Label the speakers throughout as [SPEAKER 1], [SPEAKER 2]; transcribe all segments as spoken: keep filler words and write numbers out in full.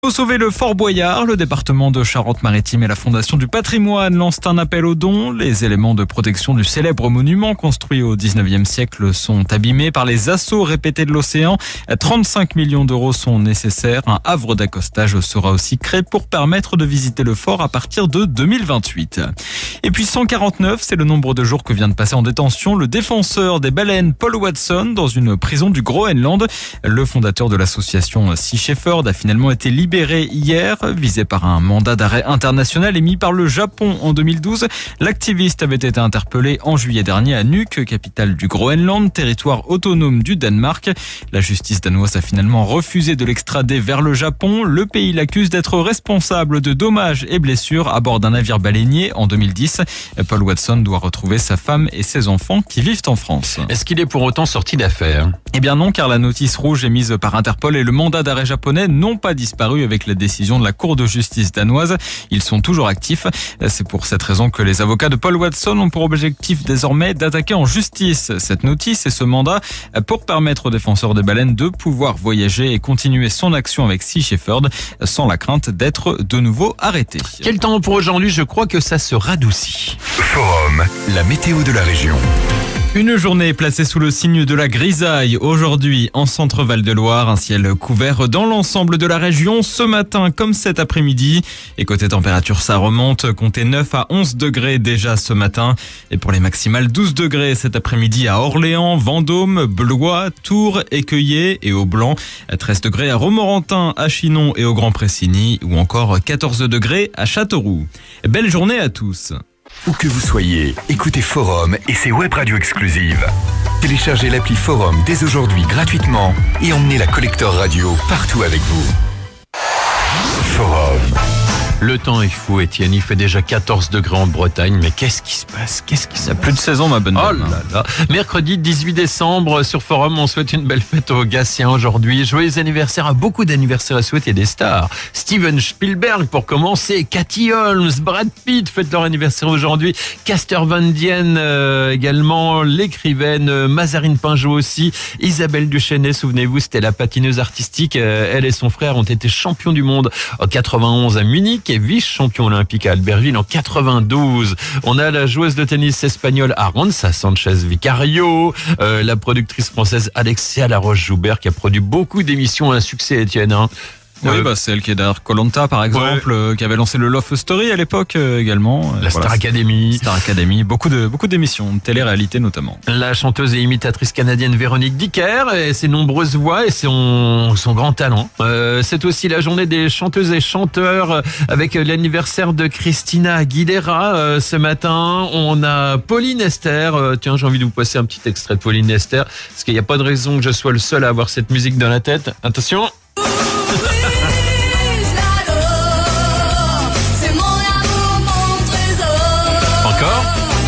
[SPEAKER 1] Pour sauver le Fort Boyard, le département de Charente-Maritime et la Fondation du patrimoine lancent un appel aux dons. Les éléments de protection du célèbre monument construit au dix-neuvième siècle sont abîmés par les assauts répétés de l'océan. trente-cinq millions d'euros sont nécessaires. Un havre d'accostage sera aussi créé pour permettre de visiter le fort à partir de deux mille vingt-huit. Et puis cent quarante-neuf, c'est le nombre de jours que vient de passer en détention le défenseur des baleines Paul Watson dans une prison du Groenland. Le fondateur de l'association Sea Shepherd a finalement été libéré Libéré hier, visé par un mandat d'arrêt international émis par le Japon en deux mille douze. L'activiste avait été interpellé en juillet dernier à Nuuk, capitale du Groenland, territoire autonome du Danemark. La justice danoise a finalement refusé de l'extrader vers le Japon. Le pays l'accuse d'être responsable de dommages et blessures à bord d'un navire baleinier en deux mille dix. Paul Watson doit retrouver sa femme et ses enfants qui vivent en France.
[SPEAKER 2] Est-ce qu'il est pour autant sorti d'affaire ?
[SPEAKER 1] Eh bien non, car la notice rouge émise par Interpol et le mandat d'arrêt japonais n'ont pas disparu avec la décision de la Cour de justice danoise. Ils sont toujours actifs. C'est pour cette raison que les avocats de Paul Watson ont pour objectif désormais d'attaquer en justice cette notice et ce mandat pour permettre aux défenseurs des baleines de pouvoir voyager et continuer son action avec Sea Shepherd sans la crainte d'être de nouveau arrêté.
[SPEAKER 2] Quel temps pour aujourd'hui ? Je crois que ça se radoucit.
[SPEAKER 3] Forum, la météo de la région.
[SPEAKER 1] Une journée placée sous le signe de la grisaille. Aujourd'hui, en centre Val-de-Loire, un ciel couvert dans l'ensemble de la région ce matin comme cet après-midi. Et côté température, ça remonte. Comptez neuf à onze degrés déjà ce matin. Et pour les maximales, douze degrés cet après-midi à Orléans, Vendôme, Blois, Tours, Écueillé et au Blanc. treize degrés à Romorantin, à Chinon et au Grand Pressigny. Ou encore quatorze degrés à Châteauroux. Belle journée à tous.
[SPEAKER 3] Où que vous soyez, écoutez Forum et ses web radios exclusives. Téléchargez l'appli Forum dès aujourd'hui gratuitement et emmenez la Collector Radio partout avec vous. Forum.
[SPEAKER 2] Le temps est fou, Étienne. Il fait déjà quatorze degrés en Bretagne. Mais qu'est-ce qui se passe ? Qu'est-ce qui se passe ?
[SPEAKER 1] Plus de saison, ma bonne
[SPEAKER 2] Oh
[SPEAKER 1] dame.
[SPEAKER 2] là là. Mercredi dix-huit décembre, sur Forum, on souhaite une belle fête aux Gassiens aujourd'hui. Joyeux anniversaire à beaucoup d'anniversaires à souhaiter des stars. Steven Spielberg pour commencer, Cathy Holmes, Brad Pitt fêtent leur anniversaire aujourd'hui. Caster Van Dien euh, également, l'écrivaine euh, Mazarine Pinjot aussi. Isabelle Duchesnay, souvenez-vous, c'était la patineuse artistique. Euh, elle et son frère ont été champions du monde en quatre-vingt-onze à Munich et vice-champion olympique à Albertville en quatre-vingt-douze. On a la joueuse de tennis espagnole Arantxa Sánchez Vicario, euh, la productrice française Alexia Laroche-Joubert qui a produit beaucoup d'émissions à un succès, Étienne. Hein.
[SPEAKER 1] Oui,
[SPEAKER 2] Euh,
[SPEAKER 1] bah, c'est elle qui est derrière Koh Lanta, par exemple,
[SPEAKER 2] Ouais.
[SPEAKER 1] euh, qui avait lancé le Love Story à l'époque euh, également.
[SPEAKER 2] La
[SPEAKER 1] Euh,
[SPEAKER 2] Star
[SPEAKER 1] voilà,
[SPEAKER 2] Academy.
[SPEAKER 1] Star Academy, beaucoup de beaucoup d'émissions, de télé-réalité notamment.
[SPEAKER 2] La chanteuse et imitatrice canadienne Véronique Dicker et ses nombreuses voix et son, son grand talent. Euh, c'est aussi la journée des chanteuses et chanteurs avec l'anniversaire de Christina Aguilera. Euh, ce matin, on a Pauline Esther. Euh, tiens, j'ai envie de vous passer un petit extrait de Pauline Esther parce qu'il n'y a pas de raison que je sois le seul à avoir cette musique dans la tête. Attention. Encore ?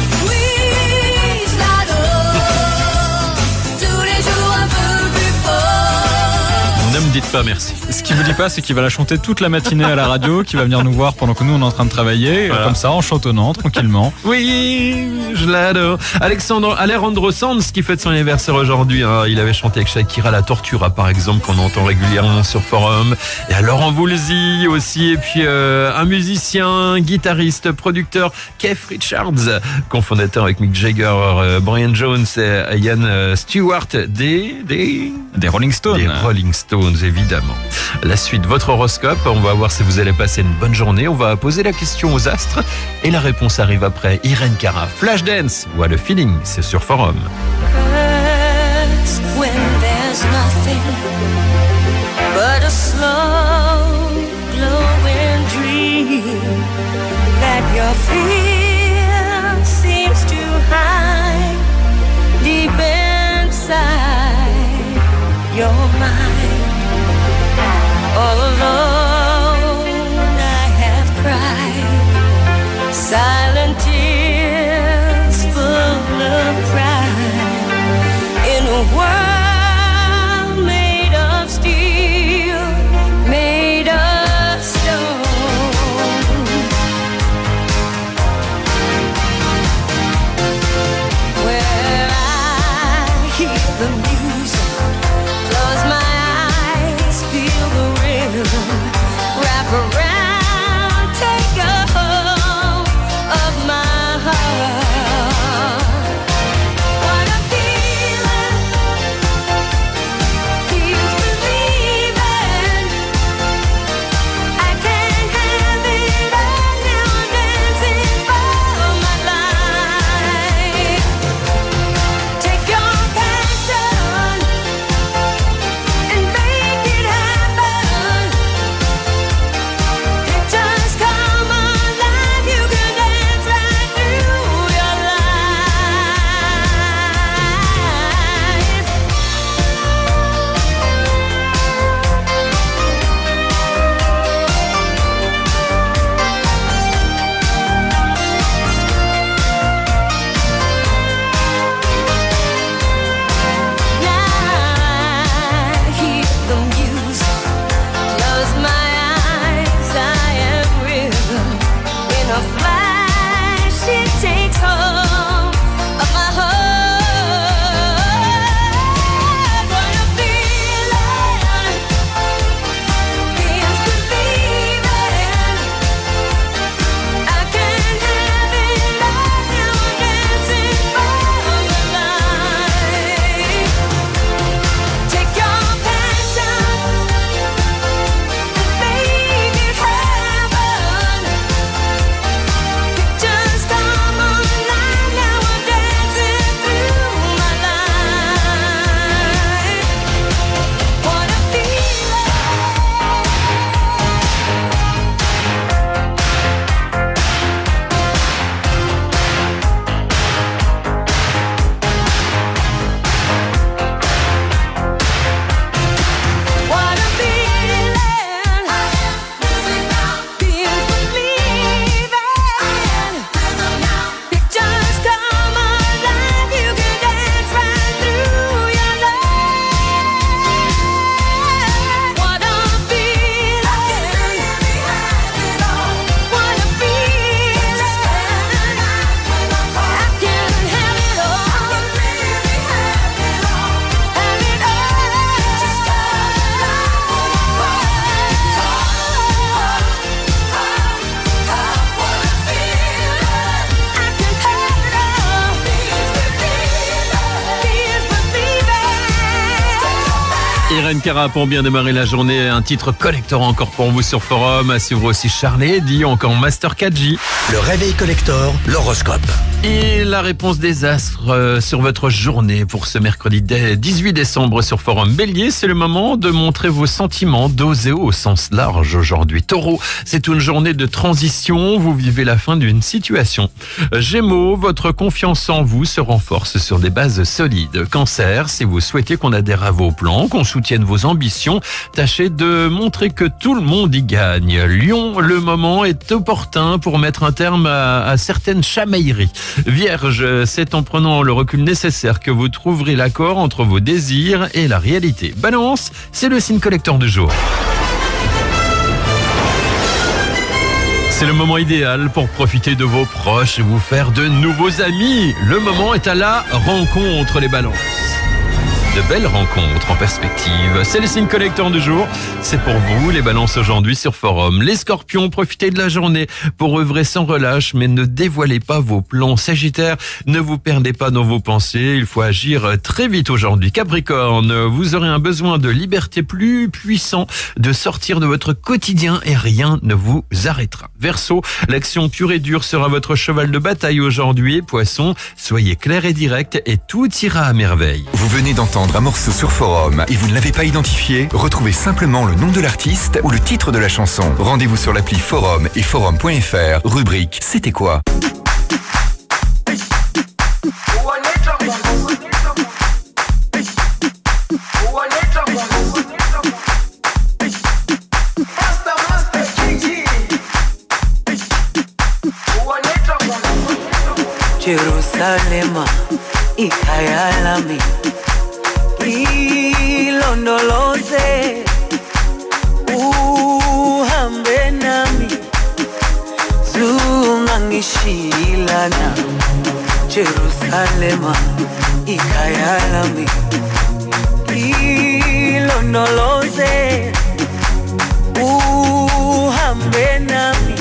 [SPEAKER 2] Ne me dites pas merci.
[SPEAKER 1] Ce qu'il vous dit pas, c'est qu'il va la chanter toute la matinée à la radio, qu'il va venir nous voir pendant que nous on est en train de travailler,
[SPEAKER 2] Voilà.
[SPEAKER 1] comme ça, en chantonnant tranquillement.
[SPEAKER 2] Oui, je l'adore. Alexandre Alejandro Sanz qui fête son anniversaire aujourd'hui. Hein. Il avait chanté avec Shakira La Tortura, par exemple, qu'on entend régulièrement sur Forum. Et à Laurent Voulzy aussi. Et puis euh, un musicien, guitariste, producteur, Keith Richards, cofondateur avec Mick Jagger, euh, Brian Jones et Ian euh, Stewart des, des,
[SPEAKER 1] Des Rolling Stones.
[SPEAKER 2] des Rolling Stones, évidemment. La suite, votre horoscope. On va voir si vous allez passer une bonne journée. On va poser la question aux astres et la réponse arrive après. Irène Cara, Flashdance, What a Feeling, c'est sur Forum.
[SPEAKER 4] Hurts when there's nothing but a slow glowing dream that your fear seems to hide deep inside your mind. All alone I have cried silent tears full of pride in a world made of
[SPEAKER 2] Irène Cara pour bien démarrer la journée. Un titre collector encore pour vous sur Forum. À suivre aussi Charlie dit encore Master quatre J.
[SPEAKER 5] Le réveil collector, l'horoscope.
[SPEAKER 2] Et la réponse des astres euh, sur votre journée pour ce mercredi dix-huit décembre sur Forum. Bélier, c'est le moment de montrer vos sentiments, d'oser au sens large aujourd'hui. Taureau, c'est une journée de transition, vous vivez la fin d'une situation. Gémeaux, votre confiance en vous se renforce sur des bases solides. Cancer, si vous souhaitez qu'on adhère à vos plans, qu'on soutienne vos ambitions, tâchez de montrer que tout le monde y gagne. Lion, le moment est opportun pour mettre un terme à, à certaines chamailleries. Vierge, c'est en prenant le recul nécessaire que vous trouverez l'accord entre vos désirs et la réalité. Balance, c'est le signe collector du jour. C'est le moment idéal pour profiter de vos proches et vous faire de nouveaux amis. Le moment est à la rencontre, les balances. De belles rencontres en perspective. C'est le signe collector du jour. C'est pour vous, les balances aujourd'hui sur Forum. Les scorpions, profitez de la journée pour œuvrer sans relâche, mais ne dévoilez pas vos plans. Sagittaire, ne vous perdez pas dans vos pensées. Il faut agir très vite aujourd'hui. Capricorne, vous aurez un besoin de liberté plus puissant, de sortir de votre quotidien et rien ne vous arrêtera. Verseau, l'action pure et dure sera votre cheval de bataille aujourd'hui. Poisson, soyez clair et direct et tout ira à merveille.
[SPEAKER 3] Vous venez d'entendre un morceau sur Forum et vous ne l'avez pas identifié? Retrouvez simplement le nom de l'artiste ou le titre de la chanson. Rendez-vous sur l'appli Forum et forum point f r, rubrique C'était quoi?
[SPEAKER 6] Jerusalema, ikhaya lami, ilondoloze, uhambe nami, zungangishilana. Jerusalema, ikhaya lami, ilondoloze, uhambe nami,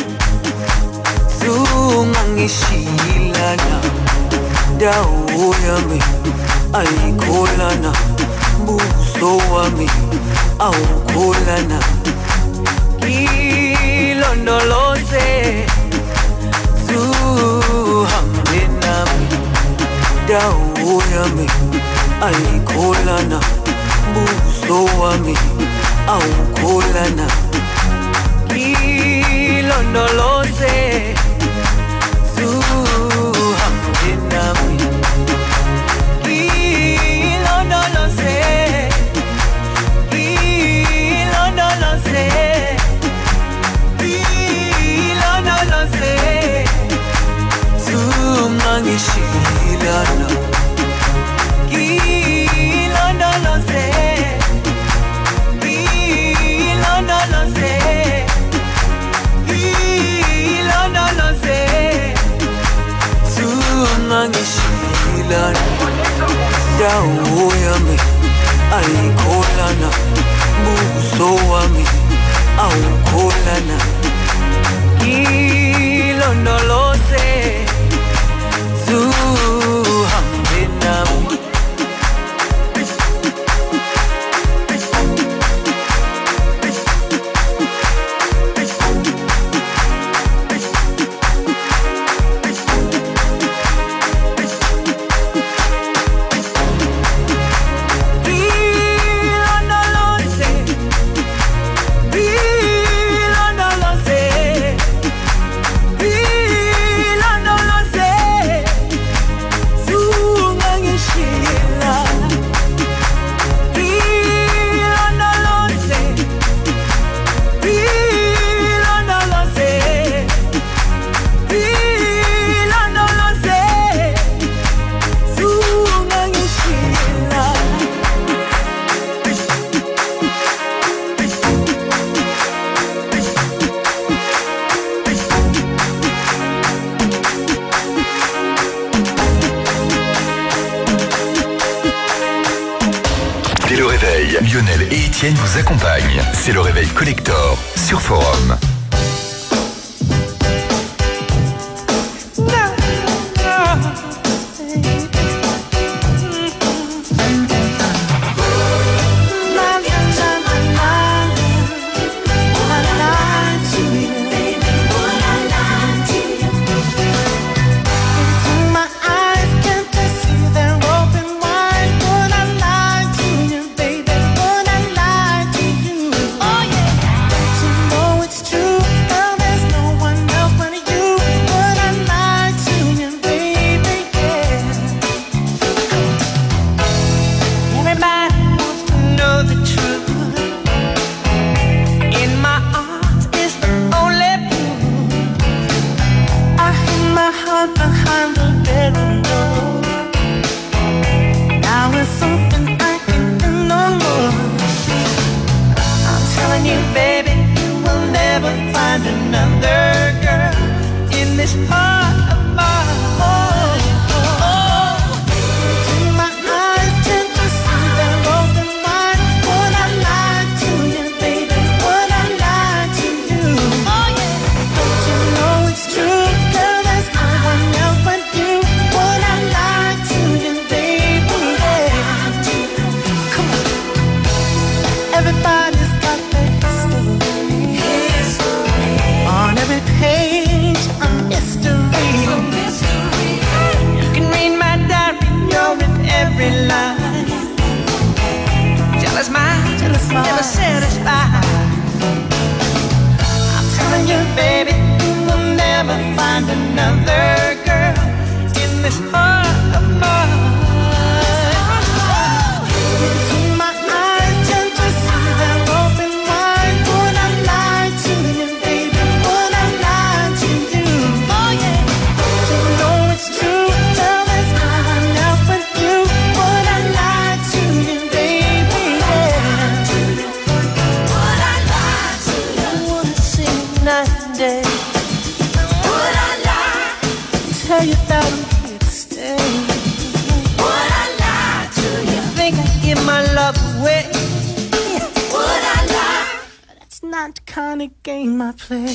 [SPEAKER 6] zungangishilana. Dawo yami ayikholana, buso wami awukholana. Ilondoloze, zuhambe nami. Dawo yami ayikholana, buso wami awukholana. Ilondoloze, zuhambe nami. Ilondoloze, ilondoloze, ilondoloze, zungangishilana. Ilondoloze, ilondoloze, ilondoloze, zungangishilana. Dawo yami ayikholana, buso wami awukholana. Ilondoloze, zuhambe nami.
[SPEAKER 3] Lionel et Étienne vous accompagnent. C'est le réveil collector sur Forum.
[SPEAKER 6] another girl in this heart of mine. Into my eyes, can't you see they're open wide? Would I lie to you, baby? Would I lie to you? Oh yeah. You know it's true. Tell this I'm out with you. Would I lie to you, baby? Yeah. Would I lie to you? I wanna see night and day. Would I lie? Tell you that I'm here to stay. Would I lie to you? Think I give my love away? Would I lie? That's not the kind of game I play.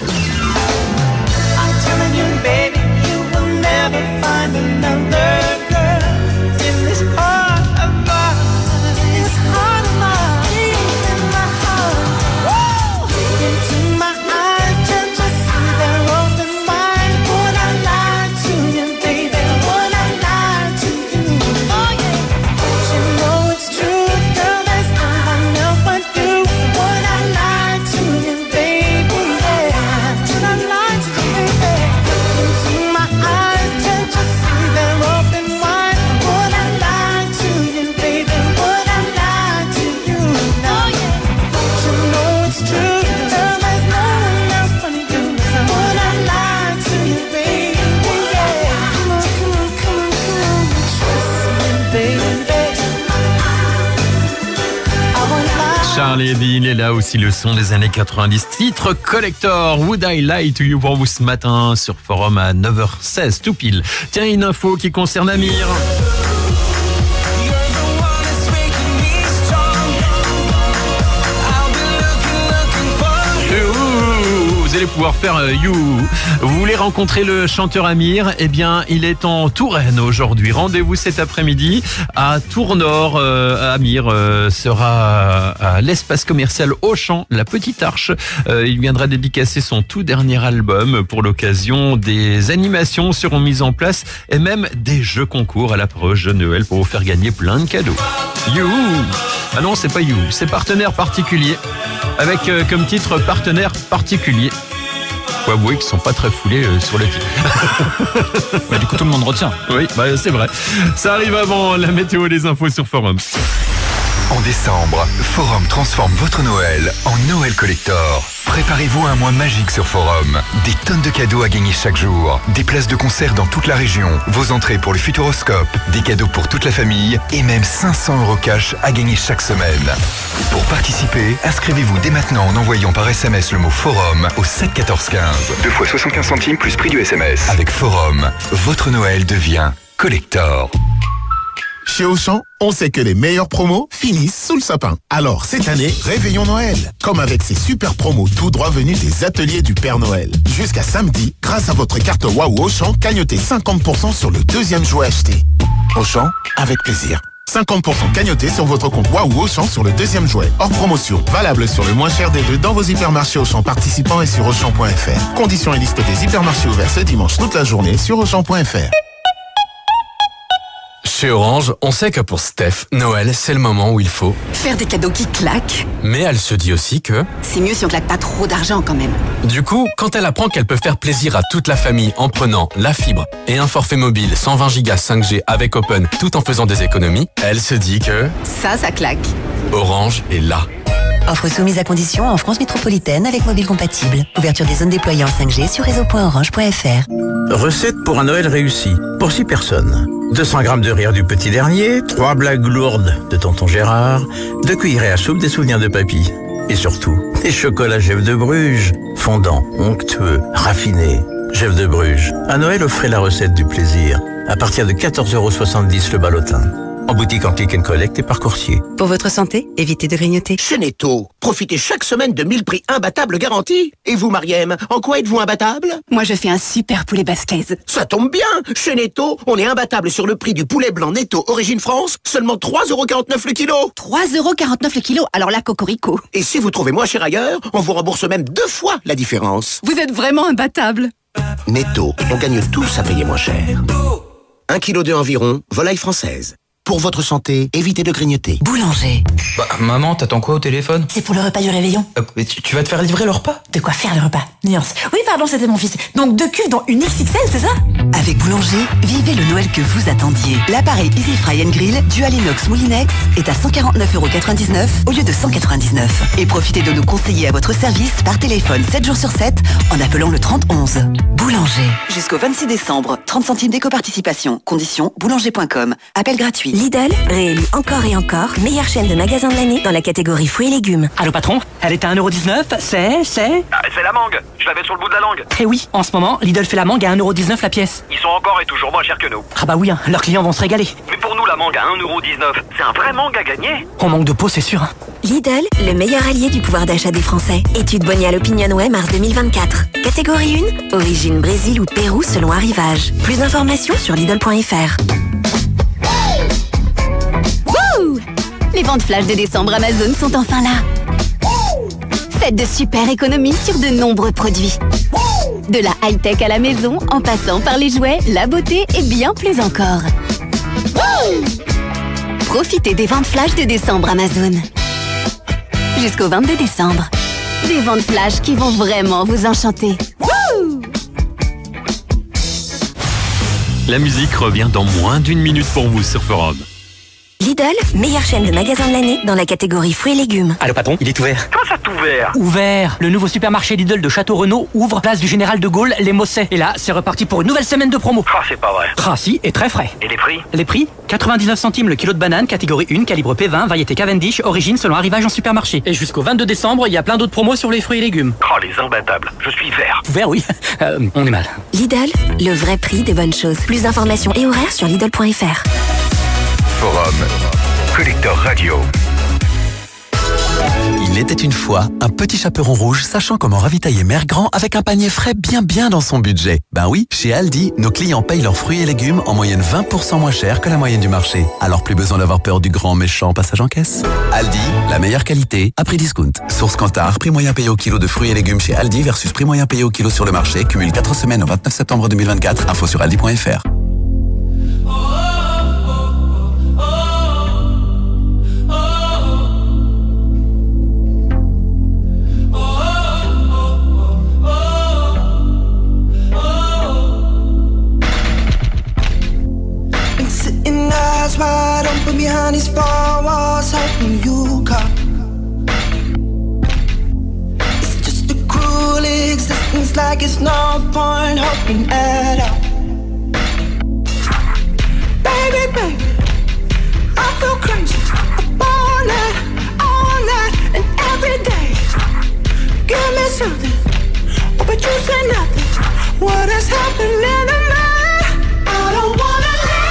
[SPEAKER 6] I'm telling you, baby, you will never find another girl in this heart of mine. This heart of mine, deep in my heart. Woo! Into my eyes, can't you see they're open wide? Would I lie to you, baby? Would I lie to you? Oh yeah. You know it's true, girl. There's nothing else but you. Would I lie to you, baby? Yeah. Would I lie to you, baby? Into my eyes, can't you see they're open wide? Would I lie to you, baby? Would I lie to you? Oh yeah. You know it's true, girl. There's no one else but you. Would I lie to you, baby? Yeah. Come on, come on, come on, come on. Trust me, baby. I won't lie.
[SPEAKER 2] Charlie et Bill est là aussi, le son des années quatre-vingt-dix. Titre collector, Would I Lie to You pour vous ce matin sur Forum à neuf heures seize, tout pile. Tiens, une info qui concerne Amir. Vous allez pouvoir faire euh, You. Vous voulez rencontrer le chanteur Amir? Eh bien, il est en Touraine aujourd'hui. Rendez-vous cet après-midi à Tournord. Euh, Amir euh, sera à l'espace commercial Auchan, la Petite Arche. Euh, il viendra dédicacer son tout dernier album. Pour l'occasion, des animations seront mises en place et même des jeux concours à l'approche de Noël pour vous faire gagner plein de cadeaux. You. Ah non, c'est pas You, c'est partenaire particulier. Avec euh, comme titre partenaire particulier. Faut avouer qu'ils sont pas très foulés euh, sur le titre.
[SPEAKER 1] Bah, du coup, tout le monde retient.
[SPEAKER 2] Oui, bah, c'est vrai. Ça arrive avant la météo et les infos sur Forum.
[SPEAKER 3] En décembre, Forum transforme votre Noël en Noël Collector. Préparez-vous à un mois magique sur Forum. Des tonnes de cadeaux à gagner chaque jour. Des places de concert dans toute la région. Vos entrées pour le Futuroscope. Des cadeaux pour toute la famille. Et même cinq cents euros cash à gagner chaque semaine. Pour participer, inscrivez-vous dès maintenant en envoyant par S M S le mot Forum au sept quatorze quinze. Deux fois soixante-quinze centimes plus prix du S M S. Avec Forum, votre Noël devient Collector.
[SPEAKER 7] Chez Auchan, on sait que les meilleures promos finissent sous le sapin. Alors cette année, réveillons Noël. Comme avec ces super promos tout droit venus des ateliers du Père Noël. Jusqu'à samedi, grâce à votre carte Waouh Auchan, cagnotez cinquante pour cent sur le deuxième jouet acheté. Auchan, avec plaisir. cinquante pour cent cagnoté sur votre compte Waouh Auchan sur le deuxième jouet. Hors promotion. Valable sur le moins cher des deux dans vos hypermarchés Auchan participants et sur Auchan point F R. Conditions et liste des hypermarchés ouverts ce dimanche toute la journée sur Auchan point F R.
[SPEAKER 8] Chez Orange, on sait que pour Steph, Noël, c'est le moment où il faut.
[SPEAKER 9] Faire des cadeaux qui claquent.
[SPEAKER 8] Mais elle se dit aussi que...
[SPEAKER 9] C'est mieux si on claque pas trop d'argent quand même.
[SPEAKER 8] Du coup, quand elle apprend qu'elle peut faire plaisir à toute la famille en prenant la fibre et un forfait mobile cent vingt gigas cinq G avec Open tout en faisant des économies, elle se dit que...
[SPEAKER 9] Ça, ça claque.
[SPEAKER 8] Orange est là.
[SPEAKER 10] Offre soumise à condition en France métropolitaine avec mobile compatible. Ouverture des zones déployées en cinq G sur réseau point orange point F R.
[SPEAKER 11] Recette pour un Noël réussi, pour six personnes. deux cents grammes de rire du petit dernier, trois blagues lourdes de tonton Gérard, deux cuillerées à soupe des souvenirs de papy. Et surtout, des chocolats Jeff de Bruges, fondants, onctueux, raffinés. Jeff de Bruges. À Noël, offrez la recette du plaisir. À partir de quatorze euros soixante-dix le ballotin. En boutique en click and collect et par coursier.
[SPEAKER 10] Pour votre santé, évitez de grignoter.
[SPEAKER 5] Chez Netto, profitez chaque semaine de mille prix imbattables garantis. Et vous, Mariem, en quoi êtes-vous imbattable?
[SPEAKER 9] Moi, je fais un super poulet basquez.
[SPEAKER 5] Ça tombe bien. Chez Netto, on est imbattable sur le prix du poulet blanc Netto Origine France, seulement trois euros quarante-neuf le kilo.
[SPEAKER 9] trois euros quarante-neuf le kilo, alors là, cocorico.
[SPEAKER 5] Et si vous trouvez moins cher ailleurs, on vous rembourse même deux fois la différence.
[SPEAKER 9] Vous êtes vraiment imbattable.
[SPEAKER 5] Netto, on gagne tous à payer moins cher. Un kilo de environ, volaille française. Pour votre santé, évitez de grignoter.
[SPEAKER 10] Boulanger.
[SPEAKER 12] Bah, maman, t'attends quoi au téléphone?
[SPEAKER 10] C'est pour le repas du réveillon.
[SPEAKER 12] Euh, mais tu, tu vas te faire livrer le repas?
[SPEAKER 10] De quoi faire le repas? Nuance. Oui, pardon, c'était mon fils. Donc deux cuves dans une X X L, c'est ça? Avec Boulanger, vivez le Noël que vous attendiez. L'appareil Easy Fry and Grill Dual Inox Moulinex est à cent quarante-neuf euros quatre-vingt-dix-neuf au lieu de cent quatre-vingt-dix-neuf. Et profitez de nos conseillers à votre service par téléphone sept jours sur sept en appelant le trente onze. Boulanger. Jusqu'au vingt-six décembre, trente centimes d'éco-participation. Conditions boulanger point com. Appel gratuit.
[SPEAKER 13] Lidl, réélu encore et encore, meilleure chaîne de magasins de l'année dans la catégorie fruits et légumes.
[SPEAKER 14] Allô patron, elle est à un euro dix-neuf, c'est, c'est...
[SPEAKER 15] Ah, c'est la mangue, je l'avais sur le bout de la langue.
[SPEAKER 14] Eh oui, en ce moment, Lidl fait la mangue à un euro dix-neuf la pièce.
[SPEAKER 15] Ils sont encore et toujours moins chers que nous.
[SPEAKER 14] Ah bah oui, hein, leurs clients vont se régaler.
[SPEAKER 15] Mais pour nous, la mangue à un euro dix-neuf, c'est un vrai mangue à gagner.
[SPEAKER 14] On manque de peau, c'est sûr. Hein.
[SPEAKER 13] Lidl, le meilleur allié du pouvoir d'achat des Français. Étude Bonial Opinionway mars deux mille vingt-quatre. Catégorie un, origine Brésil ou Pérou selon arrivage. Plus d'informations sur Lidl point F R.
[SPEAKER 9] Wouh! Les ventes flash de décembre Amazon sont enfin là. Faites de super économies sur de nombreux produits. De la high-tech à la maison, en passant par les jouets, la beauté et bien plus encore. Profitez des ventes flash de décembre Amazon. Jusqu'au vingt-deux décembre. Des ventes flash qui vont vraiment vous enchanter.
[SPEAKER 2] La musique revient dans moins d'une minute pour vous sur Forum.
[SPEAKER 13] Lidl, meilleure chaîne de magasins de l'année dans la catégorie fruits et légumes.
[SPEAKER 14] Allô patron, il est ouvert.
[SPEAKER 15] Comment ça t'ouvert?
[SPEAKER 14] Ouvert. Le nouveau supermarché Lidl de Château-Renaud ouvre place du Général de Gaulle, les Mossets. Et là, c'est reparti pour une nouvelle semaine de promo.
[SPEAKER 15] Ah, c'est pas vrai.
[SPEAKER 14] Ah si, et très frais.
[SPEAKER 15] Et les prix?
[SPEAKER 14] Les prix quatre-vingt-dix-neuf centimes le kilo de banane, catégorie un, calibre P vingt, variété Cavendish, origine selon arrivage en supermarché. Et jusqu'au vingt-deux décembre, il y a plein d'autres promos sur les fruits et légumes.
[SPEAKER 15] Oh, les imbattables. Je suis vert.
[SPEAKER 14] Vert, oui. Euh, on est mal.
[SPEAKER 13] Lidl, le vrai prix des bonnes choses. Plus d'informations et horaires sur Lidl point F R.
[SPEAKER 3] Forum. Collector Radio.
[SPEAKER 16] Il était une fois un petit chaperon rouge sachant comment ravitailler Mère Grand avec un panier frais bien bien dans son budget. Ben oui, chez Aldi, nos clients payent leurs fruits et légumes en moyenne vingt pour cent moins cher que la moyenne du marché. Alors plus besoin d'avoir peur du grand méchant passage en caisse. Aldi, la meilleure qualité à prix discount. Source Kantar, prix moyen payé au kilo de fruits et légumes chez Aldi versus prix moyen payé au kilo sur le marché. Cumule quatre semaines au vingt-neuf septembre deux mille vingt-quatre. Info sur aldi point F R.
[SPEAKER 6] Eyes wide open behind these four walls, hoping you come. It's just a cruel existence, like it's no point hoping at all. Baby, baby, I feel crazy. Up all night, all night, and every day. Give me something, oh, but you say nothing. What is happening to me? I don't wanna.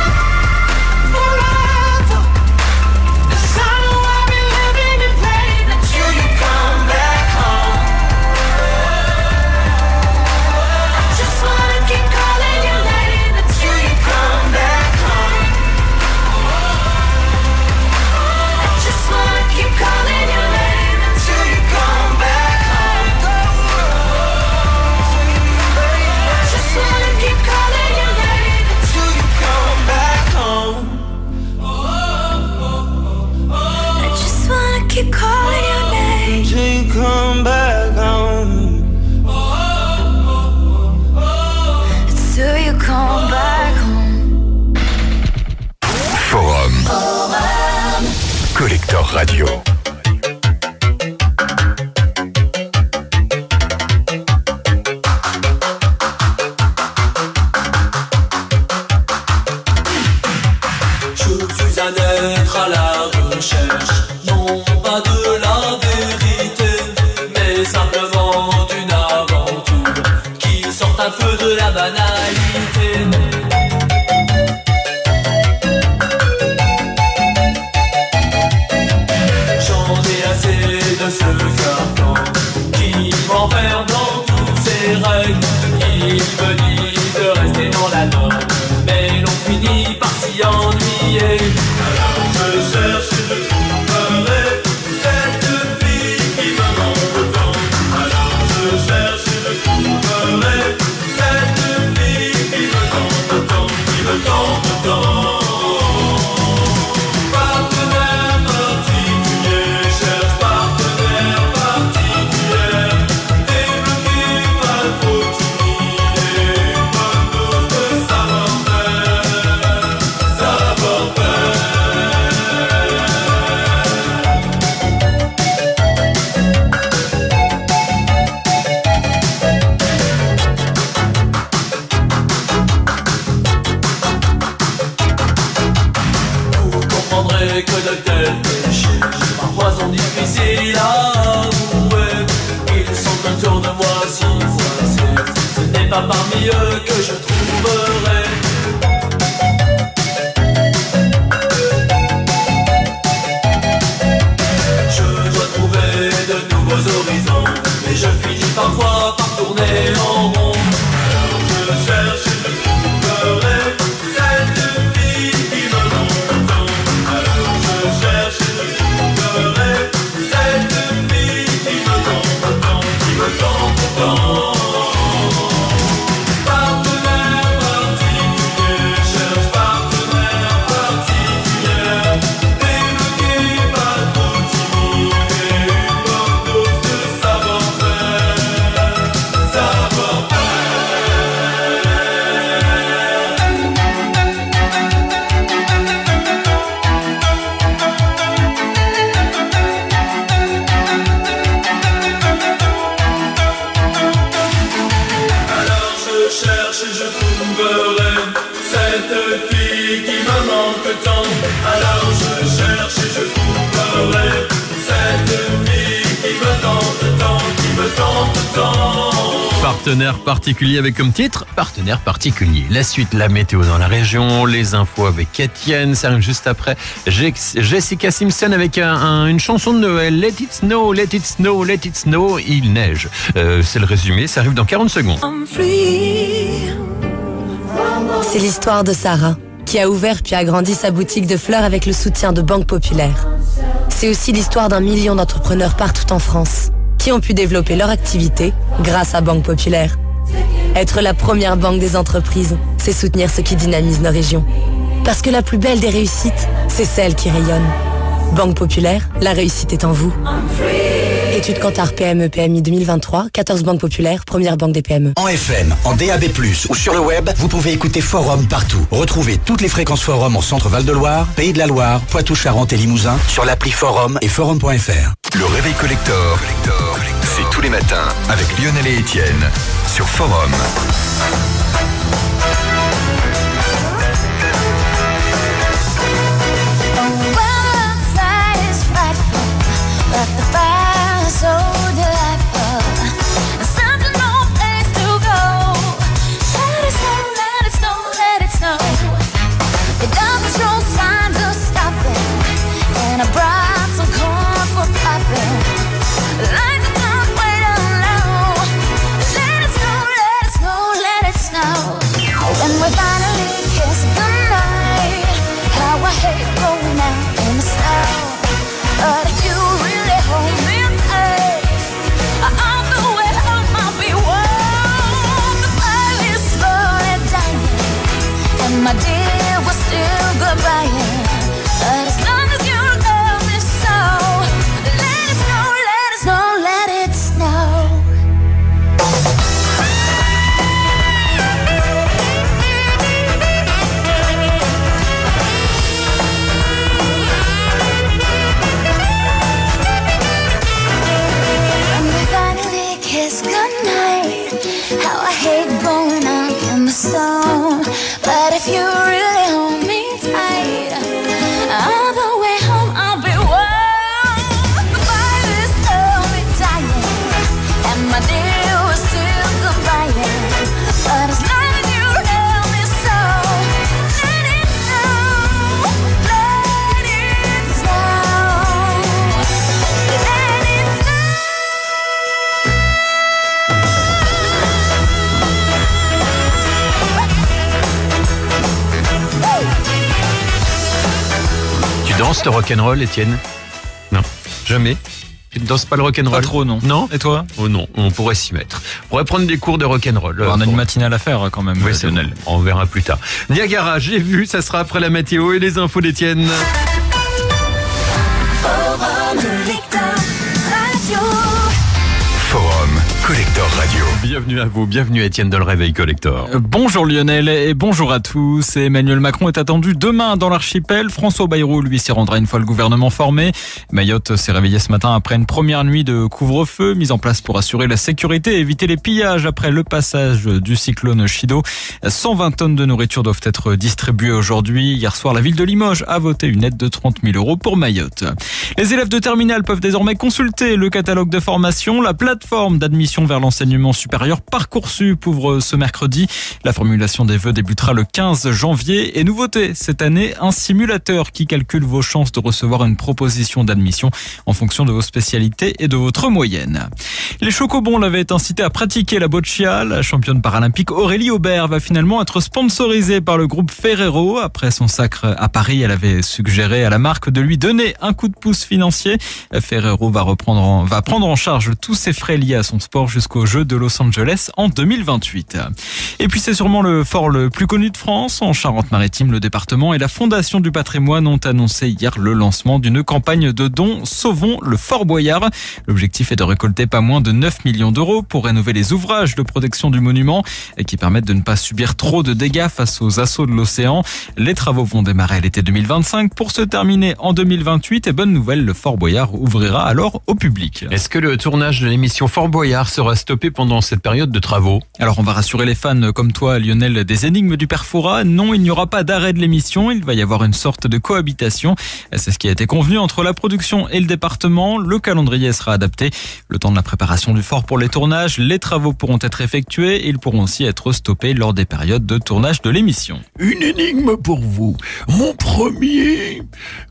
[SPEAKER 4] Keep calling your name
[SPEAKER 6] till you come back home.
[SPEAKER 4] Till you come back home.
[SPEAKER 3] Forum. Collector Radio.
[SPEAKER 6] Je suis un être à la recherche, non pas de la vérité, mais simplement d'une aventure qui sort un peu de la banalité. J'en ai assez de ce carton qui m'enferme dans toutes ses règles. Il me dit de rester dans la norme, mais l'on finit par s'y ennuyer. Alors je cherche et je trouverai cette fille qui me manque tant. Alors je cherche et je trouverai cette fille qui me tente tant, qui me tente tant. pas parmi eux que je trouverai. Je dois trouver de nouveaux horizons, et je finis parfois par tourner en rond. Alors je cherche et je trouverai cette fille qui me manque tant. Alors je cherche et je trouverai cette fille qui me manque tant, qui me tente tant. Partenaire particulier, cherche partenaire particulier, débloqué, pas trop timide, et une bonne dose de savoir-faire, savoir-faire. Alors je cherche et je trouverai cette fille qui me manque tant. Alors je cherche et je trouverai cette fille qui me tente tant, qui me tente tant.
[SPEAKER 2] Partenaire particulier avec comme titre Partenaire particulier. La suite, la météo dans la région, les infos avec Étienne, ça arrive juste après. Jessica Simpson avec un, un, une chanson de Noël. Let it snow, let it snow, let it snow. Il neige. Euh, c'est le résumé, ça arrive dans quarante secondes.
[SPEAKER 17] C'est l'histoire de Sarah, qui a ouvert puis agrandi sa boutique de fleurs avec le soutien de Banque Populaire. C'est aussi l'histoire d'un million d'entrepreneurs partout en France, qui ont pu développer leur activité grâce à Banque Populaire. Être la première banque des entreprises, c'est soutenir ce qui dynamise nos régions. Parce que la plus belle des réussites, c'est celle qui rayonne. Banque Populaire, la réussite est en vous. Étude Kantar P M E P M I deux mille vingt-trois, quatorze banques populaires, première banque des P M E.
[SPEAKER 18] En F M, en D A B plus, ou sur le web, vous pouvez écouter Forum partout. Retrouvez toutes les fréquences Forum en Centre Val-de-Loire, Pays de la Loire, Poitou-Charentes et Limousin sur l'appli Forum et forum point f r.
[SPEAKER 3] Le réveil collector, collector, c'est tous les matins avec Lionel et Étienne sur Forum.
[SPEAKER 4] But the fire is so delightful. Something more place to go. Let it snow, let it snow, let it snow. It doesn't show signs of stopping. And I brought some corn for popping. Lights are not waiting low. Let it snow, let it snow, let it snow. When we finally kiss goodnight, how I hate going out in the snow. But if you really hold me tight, on the way home I'll be warm. The fire is slowly dying, and my dear, we're still goodbying. But as long as you love me so, let it snow, let it snow, let it snow. Kiss goodnight. How I hate going out in the snow. But if you really hold me tight, all the way home I'll be warm. The fire is slowly dying, and my dear, we're still goodbying. But as long as you love me so, let it snow, let it snow, let it snow.
[SPEAKER 2] Tu danses le rock'n'roll, Étienne? Non, jamais. Tu ne danses pas le rock'n'roll?
[SPEAKER 1] Pas trop, non.
[SPEAKER 2] Non?
[SPEAKER 1] Et toi?
[SPEAKER 2] Oh non, on pourrait s'y mettre. On pourrait prendre des cours de rock'n'roll.
[SPEAKER 1] Bon, on a une matinale à faire quand même.
[SPEAKER 2] Oui, c'est bon. On verra plus tard. Niagara, j'ai vu, ça sera après la météo et les infos d'Étienne.
[SPEAKER 3] Forum Collector Radio.
[SPEAKER 2] Bienvenue à vous, bienvenue à Étienne dans le Réveil Collector.
[SPEAKER 1] Euh, bonjour Lionel et bonjour à tous. Emmanuel Macron est attendu demain dans l'archipel. François Bayrou, lui, s'y rendra une fois le gouvernement formé. Mayotte s'est réveillé ce matin après une première nuit de couvre-feu mise en place pour assurer la sécurité et éviter les pillages après le passage du cyclone Chido. cent vingt tonnes de nourriture doivent être distribuées aujourd'hui. Hier soir, la ville de Limoges a voté une aide de trente mille euros pour Mayotte. Les élèves de terminale peuvent désormais consulter le catalogue de formation. La plateforme d'admission vers l'enseignement l'enseignement supérieur Parcoursup ouvre ce mercredi. La formulation des vœux débutera le quinze janvier. Et nouveauté cette année, un simulateur qui calcule vos chances de recevoir une proposition d'admission en fonction de vos spécialités et de votre moyenne. Les chocobons l'avaient incité à pratiquer la boccia. La championne paralympique Aurélie Aubert va finalement être sponsorisée par le groupe Ferrero. Après son sacre à Paris, elle avait suggéré à la marque de lui donner un coup de pouce financier. Ferrero va reprendre en, va prendre en charge tous ses frais liés à son sport jusqu'aux Jeux de Los Angeles en deux mille vingt-huit. Et puis c'est sûrement le fort le plus connu de France. En Charente-Maritime, le département et la Fondation du patrimoine ont annoncé hier le lancement d'une campagne de dons Sauvons le Fort Boyard. L'objectif est de récolter pas moins de neuf millions d'euros pour rénover les ouvrages de protection du monument et qui permettent de ne pas subir trop de dégâts face aux assauts de l'océan. Les travaux vont démarrer à l'été deux mille vingt-cinq pour se terminer en deux mille vingt-huit. Et bonne nouvelle, le Fort Boyard ouvrira alors au public.
[SPEAKER 2] Est-ce que le tournage de l'émission Fort Boyard sera stoppé pendant cette période de travaux?
[SPEAKER 1] Alors on va rassurer les fans comme toi, Lionel, des énigmes du Père Fouras. Non, il n'y aura pas d'arrêt de l'émission. Il va y avoir une sorte de cohabitation. C'est ce qui a été convenu entre la production et le département. Le calendrier sera adapté. Le temps de la préparation du fort pour les tournages, les travaux pourront être effectués et ils pourront aussi être stoppés lors des périodes de tournage de l'émission.
[SPEAKER 19] Une énigme pour vous. Mon premier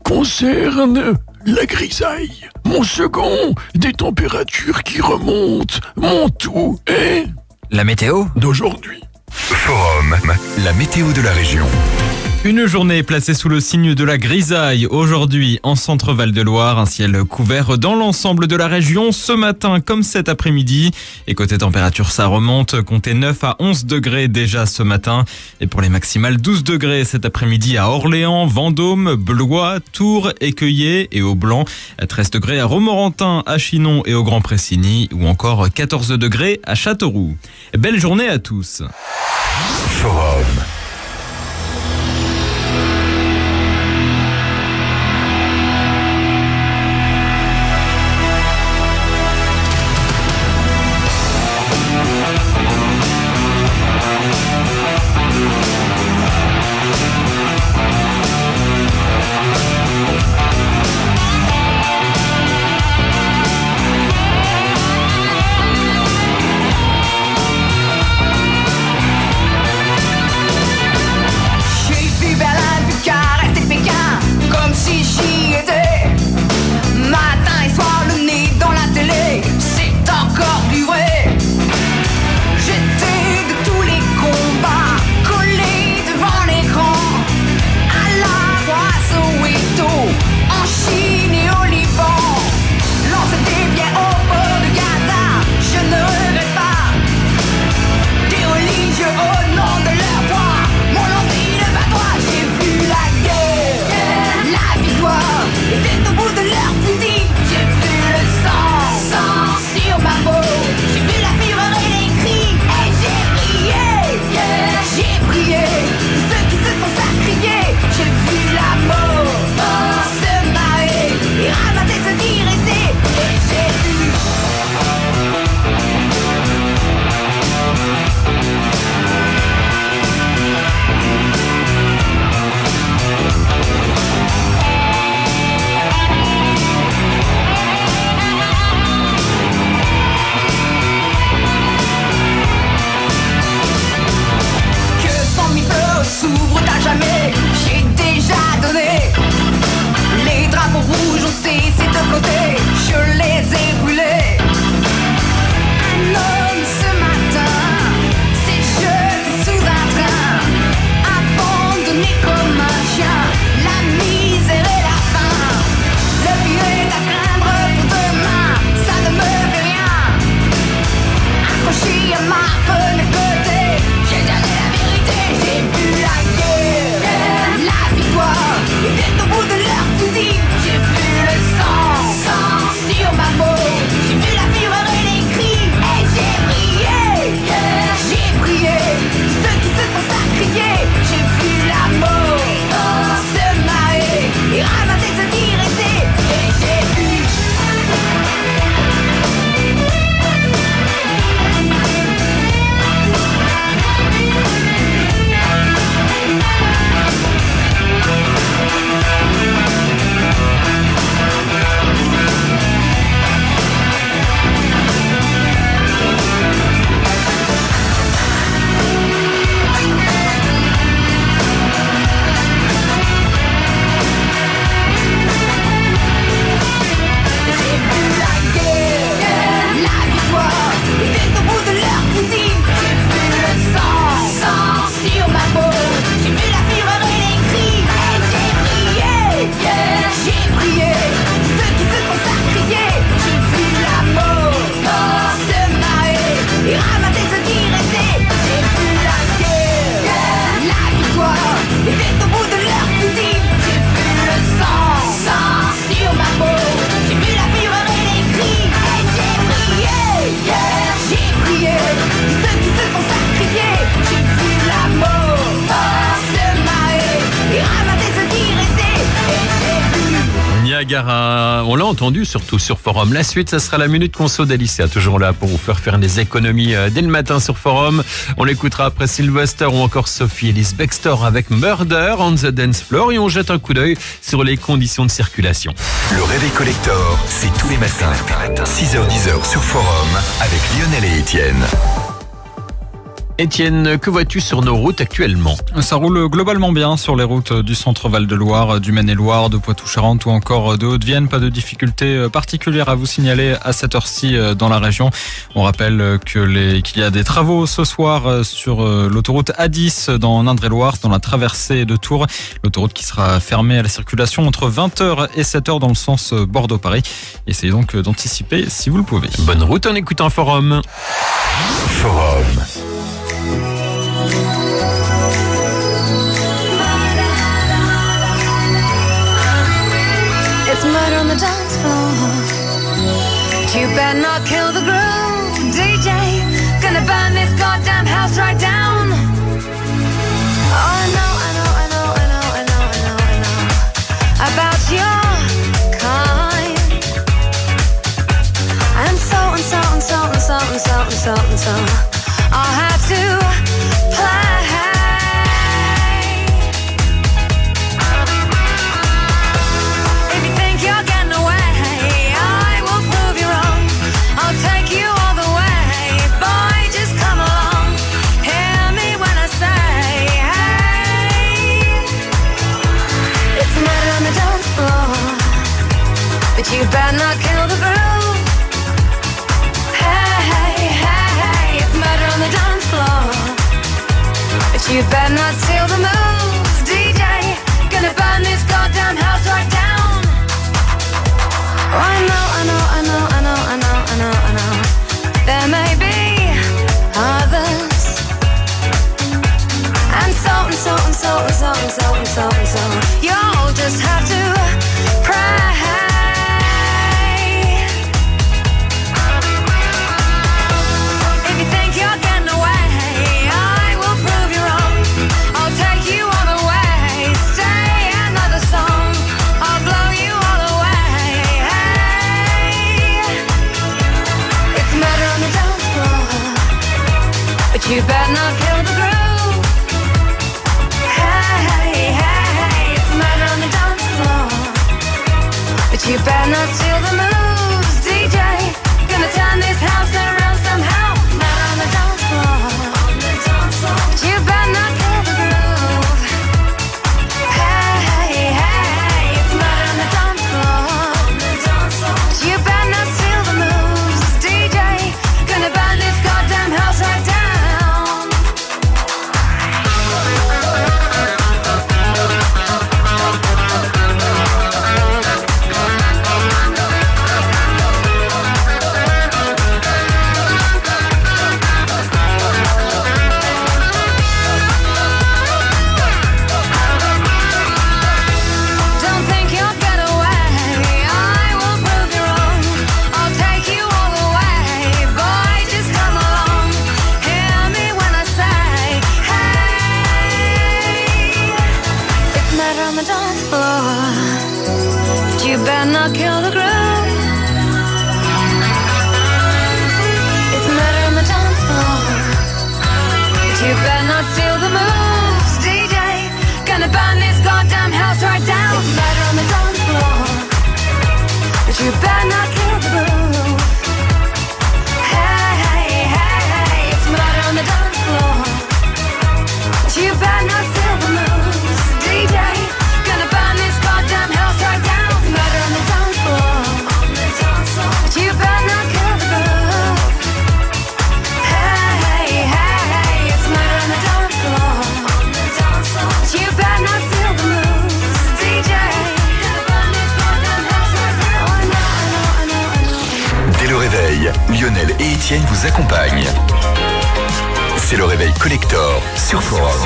[SPEAKER 19] concerne la grisaille. Mon second, des températures qui remontent. Mon tout est...
[SPEAKER 1] La météo
[SPEAKER 19] d'aujourd'hui.
[SPEAKER 3] Forum, la météo de la région.
[SPEAKER 1] Une journée placée sous le signe de la grisaille. Aujourd'hui, en centre Val-de-Loire, un ciel couvert dans l'ensemble de la région ce matin comme cet après-midi. Et côté température, ça remonte. Comptez neuf à onze degrés déjà ce matin. Et pour les maximales, douze degrés cet après-midi à Orléans, Vendôme, Blois, Tours, Écueillé et au Blanc. treize degrés à Romorantin, à Chinon et au Grand Pressigny. Ou encore quatorze degrés à Châteauroux. Belle journée à tous.
[SPEAKER 3] Forum.
[SPEAKER 2] Gara. On l'a entendu surtout sur Forum. La suite, ça sera la Minute Conso d'Alicia, toujours là pour vous faire faire des économies euh, dès le matin sur Forum. On l'écoutera après Sylvester ou encore Sophie Ellis Bextor avec Murder on the Dance Floor et on jette un coup d'œil sur les conditions de circulation.
[SPEAKER 3] Le Réveil Collector, c'est tous les matins, six heures dix sur Forum avec Lionel et Étienne.
[SPEAKER 2] Étienne, que vois-tu sur nos routes actuellement?
[SPEAKER 1] Ça roule globalement bien sur les routes du centre Val-de-Loire, du Maine-et-Loire, de Poitou-Charentes ou encore de Haute-Vienne. Pas de difficultés particulières à vous signaler à cette heure-ci dans la région. On rappelle que les, qu'il y a des travaux ce soir sur l'autoroute A dix dans Indre-et-Loire, dans la traversée de Tours. L'autoroute qui sera fermée à la circulation entre vingt heures et sept heures dans le sens Bordeaux-Paris. Essayez donc d'anticiper si vous le pouvez.
[SPEAKER 2] Bonne route en écoutant Forum.
[SPEAKER 3] Forum.
[SPEAKER 4] It's murder on the dance floor. You better not kill the groove, D J. Gonna burn this goddamn house right down. Oh, I know, I know, I know, I know, I know, I know, I know about your kind. And so and so and so and so and so and so and so I'll have to play. You better not kill the groove. Hey, hey, hey, hey, it's murder on the dance floor. But you better not steal the moves, D J. Gonna burn this goddamn house right down. Oh, I know, I know, I know, I know, I know, I know, I know. There may be others. And so and so and so and so and so and so and so. You'll just have to pray. You better not kill the groove. Hey, hey, hey, it's murder on the dance floor. But you better not steal the moves, D J. Gonna turn this house around somehow. Murder on the dance floor. But you better not kill the groove. Hey, hey, hey, it's murder on the dance floor. But you better not steal the moves, D J. Gonna burn this goddamn house right down. You better not kill the groove. It's murder on the dance floor. But you better not steal the moves, D J. Gonna burn this goddamn house right down. It's murder on the dance floor. But you better not kill the groove. Hey, hey, hey, hey, it's murder on the dance floor. But you better not steal the moves, D J. Gonna burn this goddamn house right down. Murder on the dance floor. But you better not kill the groove. Hey, hey, hey, it's murder on the dance floor. But you better not steal the moves, D J. Gonna burn this goddamn house right down. Oh, I know, I know, I know, I know.
[SPEAKER 3] Dès le réveil, Lionel et Étienne vous accompagnent. C'est le Réveil Collector sur Forum.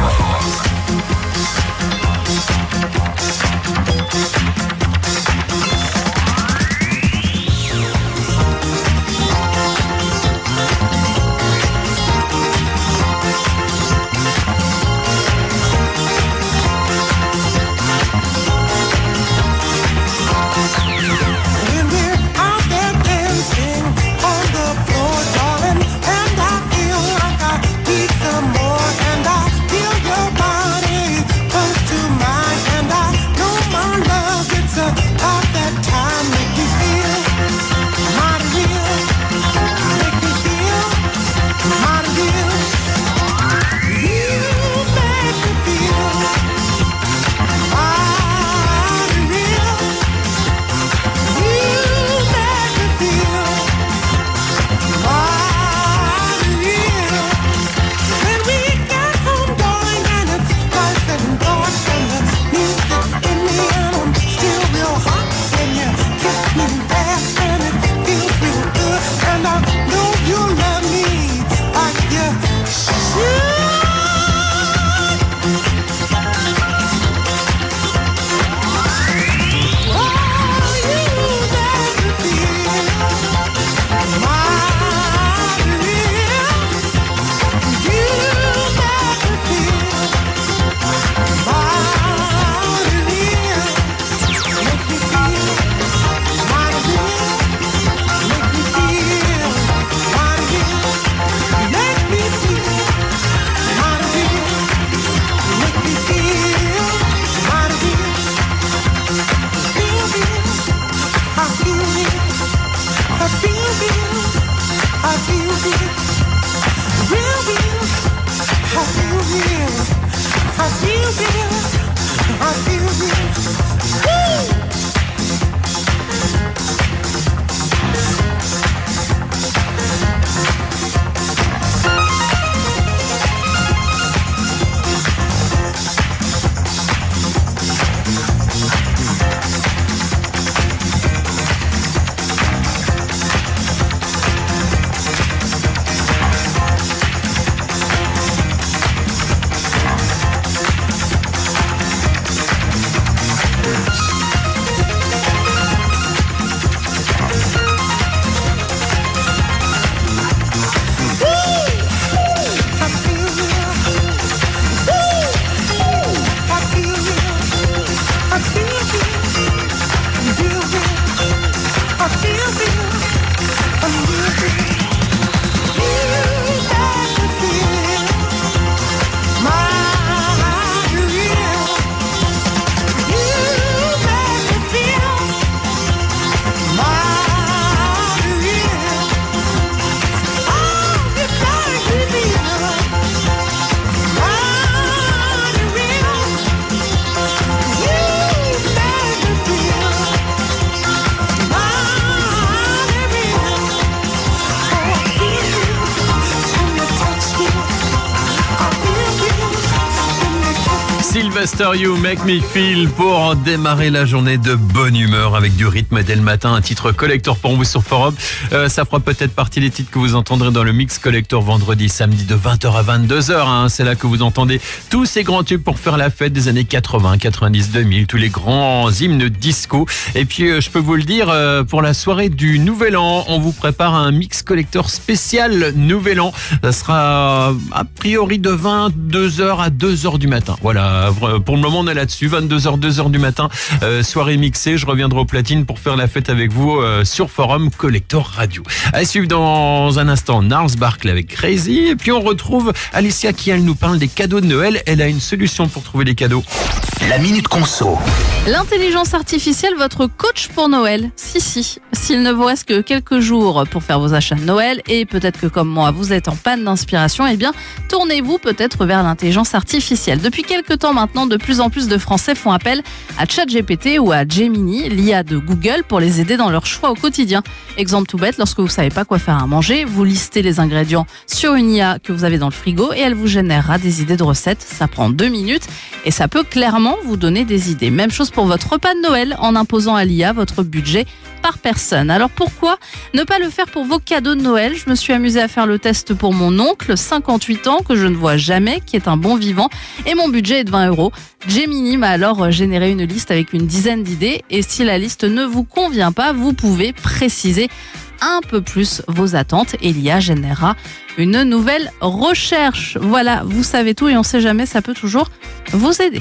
[SPEAKER 2] Sylvester You Make Me Feel pour démarrer la journée de bonne humeur avec du rythme dès le matin. Un titre collector pour vous sur Forum. Euh, ça fera peut-être partie des titres que vous entendrez dans le mix collector vendredi, samedi de vingt heures à vingt-deux heures. Hein. C'est là que vous entendez tous ces grands tubes pour faire la fête des années quatre-vingts, quatre-vingt-dix, deux mille, tous les grands hymnes disco. Et puis, euh, je peux vous le dire, euh, pour la soirée du Nouvel An, on vous prépare un mix collector spécial Nouvel An. Ça sera a priori de vingt-deux heures à deux heures du matin. Voilà. Pour le moment, on est là-dessus. vingt-deux heures, deux heures du matin. Euh, soirée mixée. Je reviendrai au platine pour faire la fête avec vous euh, sur Forum Collector Radio. À suivre dans un instant Gnarls Barkley avec Crazy. Et puis on retrouve Alicia qui, elle, nous parle des cadeaux de Noël. Elle a une solution pour trouver les cadeaux.
[SPEAKER 18] La Minute Conso.
[SPEAKER 20] L'intelligence artificielle, votre coach pour Noël. Si, si. S'il ne vous reste que quelques jours pour faire vos achats de Noël et peut-être que comme moi, vous êtes en panne d'inspiration, eh bien, tournez-vous peut-être vers l'intelligence artificielle. Depuis quelques temps maintenant, de plus en plus de Français font appel à ChatGPT ou à Gemini, l'I A de Google, pour les aider dans leurs choix au quotidien. Exemple tout bête, lorsque vous ne savez pas quoi faire à manger, vous listez les ingrédients sur une I A que vous avez dans le frigo et elle vous générera des idées de recettes. Ça prend deux minutes et ça peut clairement vous donner des idées. Même chose pour votre repas de Noël en imposant à l'I A votre budget par personne. Alors pourquoi ne pas le faire pour vos cadeaux de Noël? Je me suis amusée à faire le test pour mon oncle, cinquante-huit ans, que je ne vois jamais, qui est un bon vivant, et mon budget est de vingt euros. Gemini m'a alors généré une liste avec une dizaine d'idées et si la liste ne vous convient pas, vous pouvez préciser un peu plus vos attentes et l'I A générera une nouvelle recherche. Voilà, vous savez tout et on sait jamais, ça peut toujours vous aider.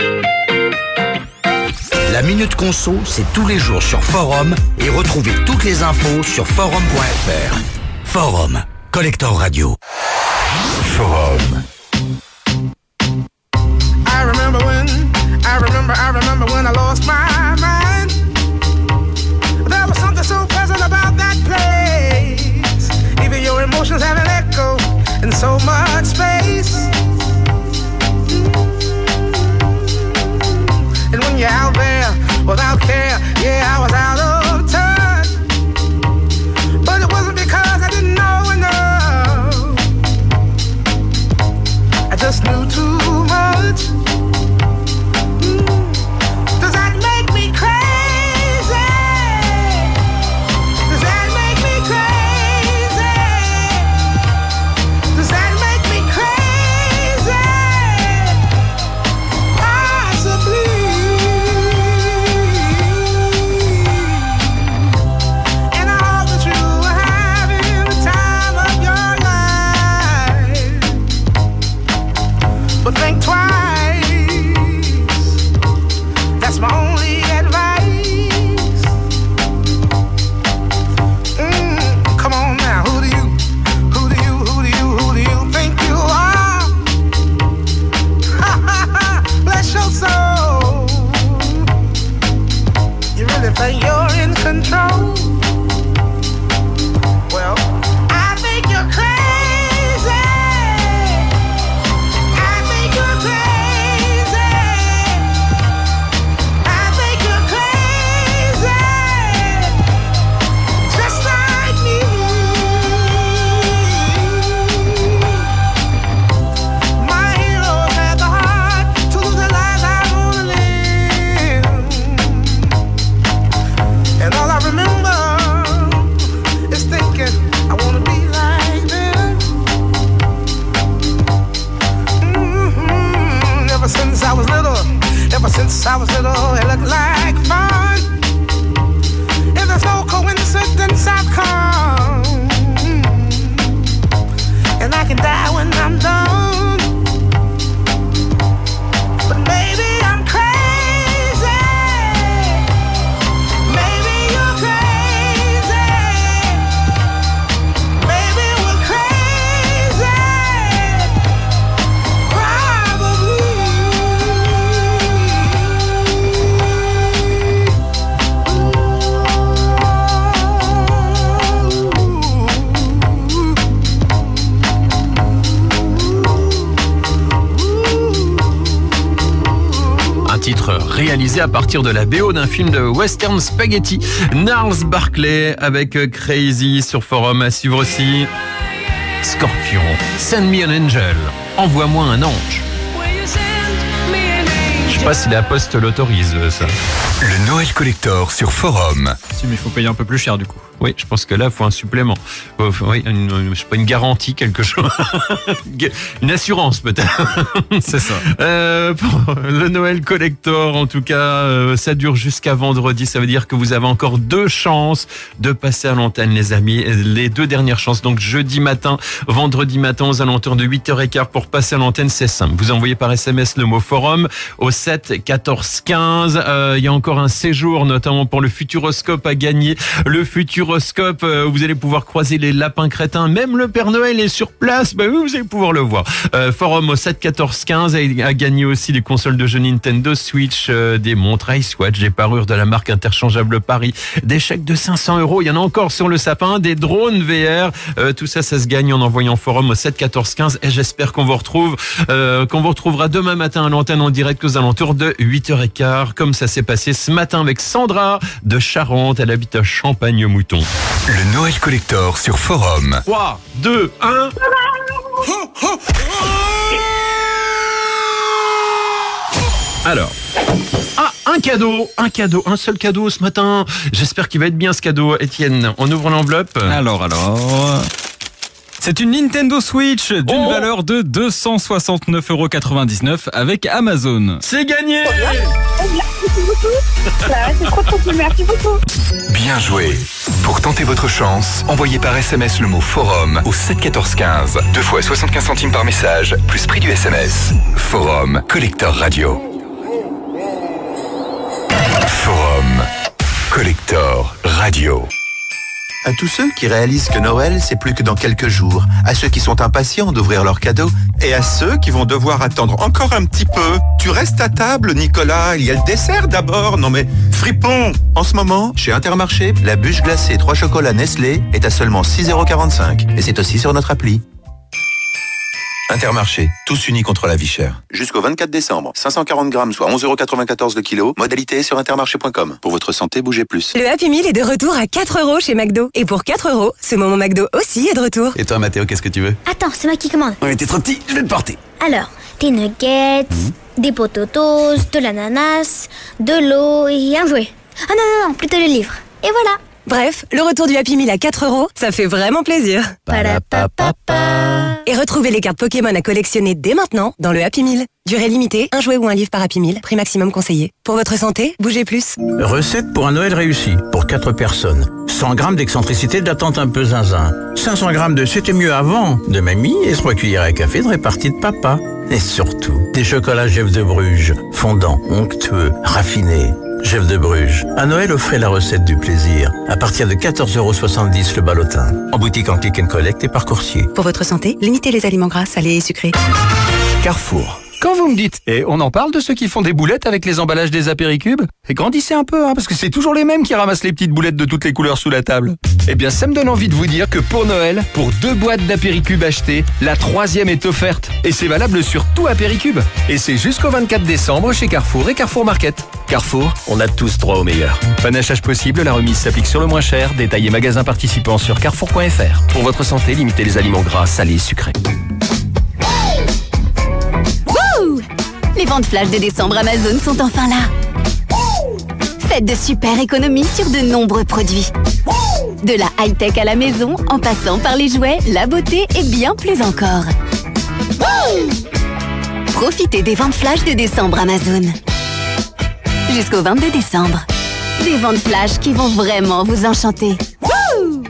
[SPEAKER 18] La Minute Conso, c'est tous les jours sur Forum et retrouvez toutes les infos sur forum point f r. Forum, Collector Radio.
[SPEAKER 3] Forum.
[SPEAKER 6] I remember when, I remember, I remember when I lost my mind. There was something so pleasant about that place. Even your emotions have an echo in so much space. And when you're out there without care, yeah, I was out of touch. But it wasn't because I didn't know enough. I just knew too much. Does that make me crazy? Does that make me crazy? Does that make me crazy? I was little, it looked like fun. If there's no coincidence, I've come. And I can die when I'm done. But maybe I'm crazy. Maybe you're crazy. Maybe we're crazy.
[SPEAKER 2] Un titre réalisé à partir de la B O d'un film de western spaghetti. Gnarls Barkley avec Crazy sur Forum. À suivre aussi Scorpion, Send Me an Angel, Envoie-moi un ange. Je sais pas si la Poste l'autorise, ça.
[SPEAKER 3] Le Noël Collector sur Forum.
[SPEAKER 1] Si, mais il faut payer un peu plus cher du coup.
[SPEAKER 2] Oui, je pense que là, il faut un supplément. Euh, Oui, une, une- je sais pas, une garantie, quelque chose. Une assurance, peut-être.
[SPEAKER 1] C'est ça.
[SPEAKER 2] Euh, pour le Noël Collector, en tout cas, euh, ça dure jusqu'à vendredi. Ça veut dire que vous avez encore deux chances de passer à l'antenne, les amis. Les deux dernières chances. Donc, jeudi matin, vendredi matin, aux alentours de huit heures quinze pour passer à l'antenne, c'est simple. Vous envoyez par S M S le mot forum au sept quatorze quinze. Euh, il y a encore un séjour, notamment pour le Futuroscope à gagner. Le Futuroscope, euh, vous allez pouvoir croiser les lapins crétins. Même le Père Noël est sur place. Bah oui, vous allez pouvoir le voir. Euh, forum au sept quatorze quinze a, a gagné aussi des consoles de jeux Nintendo Switch, euh, des montres iSwatch, des parures de la marque interchangeable Paris, des chèques de cinq cents euros. Il y en a encore sur le sapin, des drones V R. Euh, tout ça, ça se gagne en envoyant forum au sept quatorze quinze. Et j'espère qu'on vous retrouve, euh, qu'on vous retrouvera demain matin à l'antenne en direct aux alentours de huit heures quinze, comme ça s'est passé ce matin avec Sandra de Charente. Elle habite à Champagne-Mouton.
[SPEAKER 3] Le Noël Collector sur Forum.
[SPEAKER 2] trois, deux, un. Alors, ah, un cadeau, un cadeau, un seul cadeau ce matin. J'espère qu'il va être bien ce cadeau, Étienne. On ouvre l'enveloppe.
[SPEAKER 1] Alors, alors... C'est une Nintendo Switch d'une
[SPEAKER 2] Oh
[SPEAKER 1] valeur de deux cent soixante-neuf euros quatre-vingt-dix-neuf avec Amazon.
[SPEAKER 2] C'est gagné.
[SPEAKER 21] Merci beaucoup. Là, c'est trop trop cool. Merci beaucoup.
[SPEAKER 3] Bien joué. Pour tenter votre chance, envoyez par S M S le mot forum au sept quatorze quinze. Deux fois soixante-quinze centimes par message, plus prix du S M S. Forum Collector Radio. Forum Collector Radio.
[SPEAKER 22] À tous ceux qui réalisent que Noël, c'est plus que dans quelques jours, à ceux qui sont impatients d'ouvrir leurs cadeaux, et à ceux qui vont devoir attendre encore un petit peu. Tu restes à table, Nicolas, il y a le dessert d'abord. Non mais, fripon. En ce moment, chez Intermarché, la bûche glacée trois chocolats Nestlé est à seulement six euros quarante-cinq. Et c'est aussi sur notre appli. Intermarché, tous unis contre la vie chère. Jusqu'au vingt-quatre décembre, cinq cent quarante grammes, soit onze euros quatre-vingt-quatorze le kilo. Modalité sur intermarché point com. Pour votre santé, bougez plus.
[SPEAKER 13] Le Happy Meal est de retour à quatre euros chez McDo. Et pour quatre euros, ce moment McDo aussi est de retour.
[SPEAKER 16] Et toi, Mathéo, qu'est-ce que tu veux?
[SPEAKER 23] Attends, c'est moi qui commande.
[SPEAKER 16] Ouais, t'es trop petit, je vais te porter.
[SPEAKER 23] Alors, des nuggets, des potatoes, de l'ananas, de l'eau et un jouet. Ah non, non, non, plutôt le livre. Et voilà.
[SPEAKER 13] Bref, le retour du Happy Meal à quatre euros, ça fait vraiment plaisir. Et retrouvez les cartes Pokémon à collectionner dès maintenant dans le Happy Meal. Durée limitée, un jouet ou un livre par Happy Meal, prix maximum conseillé. Pour votre santé, bougez plus.
[SPEAKER 11] Recette pour un Noël réussi, pour quatre personnes. cent grammes d'excentricité d'attente un peu zinzin. cinq cents grammes de c'était mieux avant de mamie et trois cuillères à café de répartie de papa. Et surtout, des chocolats Jeff de Bruges, fondants, onctueux, raffinés. Jeff de Bruges. À Noël, offrez la recette du plaisir. À partir de quatorze euros soixante-dix le ballotin. En boutique en click and collect et par coursier.
[SPEAKER 13] Pour votre santé, limitez les aliments gras, salés et sucrés.
[SPEAKER 22] Carrefour.
[SPEAKER 12] Quand vous me dites, et on en parle de ceux qui font des boulettes avec les emballages des apéricubes? Et grandissez un peu, hein, parce que c'est toujours les mêmes qui ramassent les petites boulettes de toutes les couleurs sous la table. Eh bien, ça me donne envie de vous dire que pour Noël, pour deux boîtes d'apéricubes achetées, la troisième est offerte. Et c'est valable sur tout apéricube. Et c'est jusqu'au vingt-quatre décembre chez Carrefour et Carrefour Market. Carrefour, on a tous droit au meilleur. Panachage possible, la remise s'applique sur le moins cher. Détaillez magasin participant sur carrefour point f r. Pour votre santé, limitez les aliments gras, salés et sucrés.
[SPEAKER 9] Wouh! Les ventes flash de décembre Amazon sont enfin là. Faites de super économies sur de nombreux produits. De la high-tech à la maison, en passant par les jouets, la beauté et bien plus encore. Profitez des ventes flash de décembre Amazon. Jusqu'au vingt-deux décembre. Des ventes flash qui vont vraiment vous enchanter. Wouh!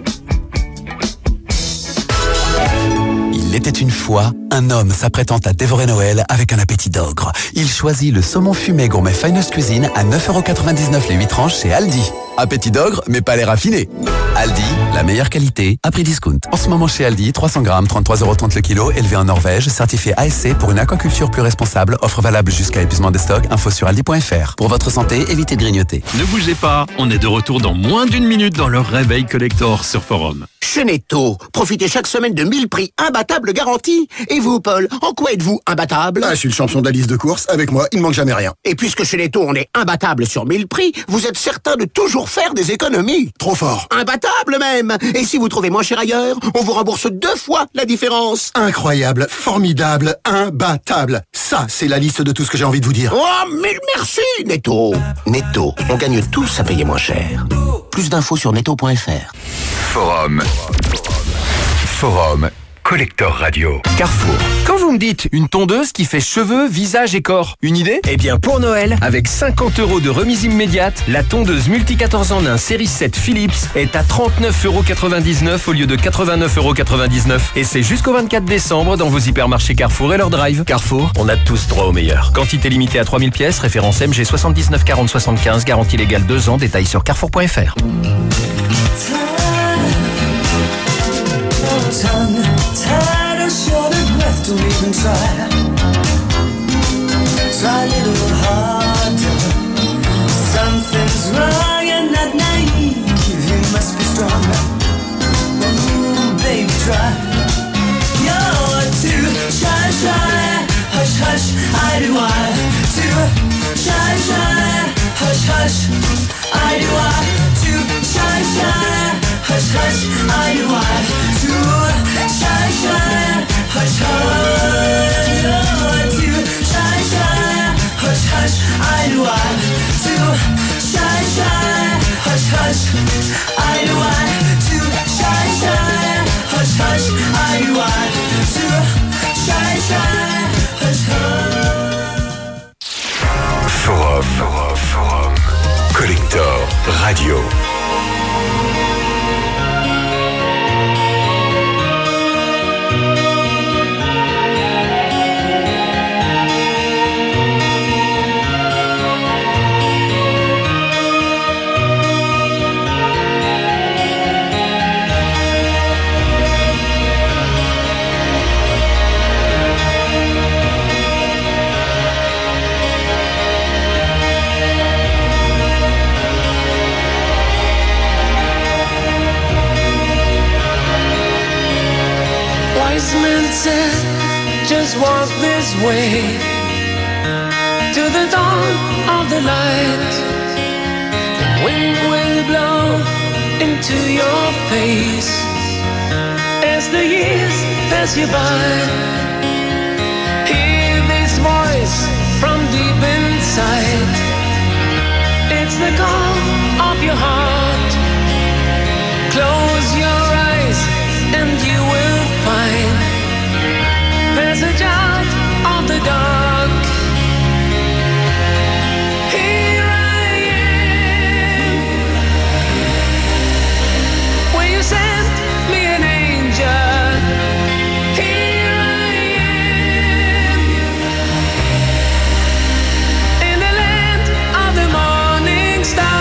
[SPEAKER 16] Il était une fois un homme s'apprêtant à dévorer Noël avec un appétit d'ogre. Il choisit le saumon fumé gourmet Finest Cuisine à neuf euros quatre-vingt-dix-neuf les huit tranches chez Aldi. Appétit d'ogre, mais pas les raffinés. Aldi, la meilleure qualité à prix discount. En ce moment chez Aldi, trois cents grammes, trente-trois euros trente le kilo, élevé en Norvège, certifié A S C pour une aquaculture plus responsable. Offre valable jusqu'à épuisement des stocks. Info sur aldi point fr. Pour votre santé, évitez de grignoter.
[SPEAKER 2] Ne bougez pas, on est de retour dans moins d'une minute dans le Réveil Collector sur Forum.
[SPEAKER 5] Chez Netto, profitez chaque semaine de mille prix imbattables garantis. Et vous, Paul, en quoi êtes-vous imbattable?
[SPEAKER 7] Ah, je suis le champion de la liste de courses. Avec moi, il ne manque jamais rien.
[SPEAKER 5] Et puisque chez Netto, on est imbattable sur mille prix, vous êtes certain de toujours faire des économies.
[SPEAKER 7] Trop fort.
[SPEAKER 5] Imbattable même. Et si vous trouvez moins cher ailleurs, on vous rembourse deux fois la différence.
[SPEAKER 7] Incroyable, formidable, imbattable. Ça, c'est la liste de tout ce que j'ai envie de vous dire.
[SPEAKER 5] Oh, mille merci, Netto. Netto, on gagne tous à payer moins cher. Plus d'infos sur netto point fr.
[SPEAKER 3] Forum. Forum. Collector Radio.
[SPEAKER 12] Carrefour. Quand vous me dites une tondeuse qui fait cheveux, visage et corps, une idée? Eh bien pour Noël, avec cinquante euros de remise immédiate, la tondeuse multi quatorze en un série sept Philips est à trente-neuf euros quatre-vingt-dix-neuf au lieu de quatre-vingt-neuf euros quatre-vingt-dix-neuf. Et c'est jusqu'au vingt-quatre décembre dans vos hypermarchés Carrefour et leur drive. Carrefour, on a tous droit au meilleur. Quantité limitée à trois mille pièces, référence M G soixante-dix-neuf quarante soixante-quinze, garantie légale deux ans, détails sur carrefour point fr.
[SPEAKER 6] Tongue tied or short of breath, don't even try. Try a little harder. Something's wrong and not naive. You must be strong. Ooh, baby, try. You're too shy, shy. Hush, hush, I do I. Too shy, shy. Hush, hush, I do I. Too shy, shy. Hush, hush, I do I. Too shy, shy. Hush, hush. Too shy, shy. Hush, hush, I do I. Too shy, shy. Hush, hush, I do I. Too shy, shy. Hush, hush, I do I. Too shy, shy. Hush, hush.
[SPEAKER 3] Forum. Forum. Forum. Collector Radio.
[SPEAKER 6] Wise men said, just walk this way to the dawn of the light. The wind will blow into your face as the years pass you by. Hear this voice from deep inside. It's the call of your heart. Close your eyes and you will find passage out of the dark. Here I am, where you sent me an angel. Here I am, in the land of the morning star.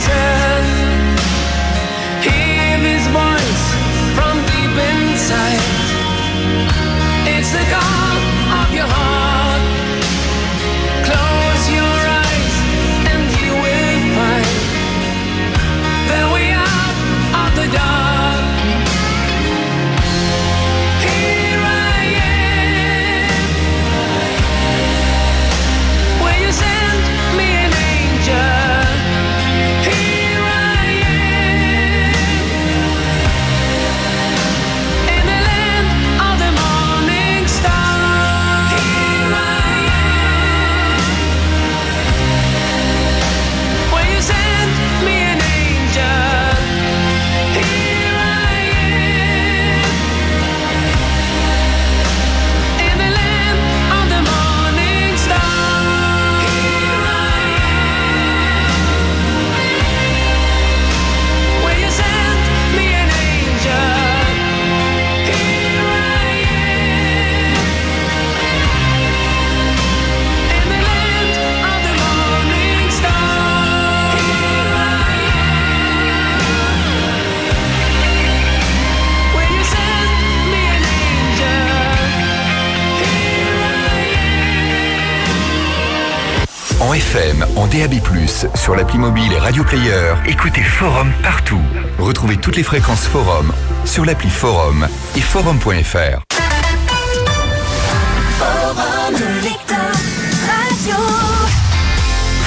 [SPEAKER 6] listen, hear this voice from deep inside. It's the call of your heart. Close your eyes and you will find that we are out of the dark. Here I am. Will you send me an angel? Here I am. In the land of the morning star. Here I am. Will you send me an angel? Here I am. In the land of the morning star. Here I am. Will you send me an angel? Here I am. In the land of the morning star. Here I am. Will you send me an angel? Here I am.
[SPEAKER 3] En F M, en D A B plus, sur l'appli mobile et Radio Player, écoutez Forum partout. Retrouvez toutes les fréquences Forum sur l'appli Forum et forum point F R.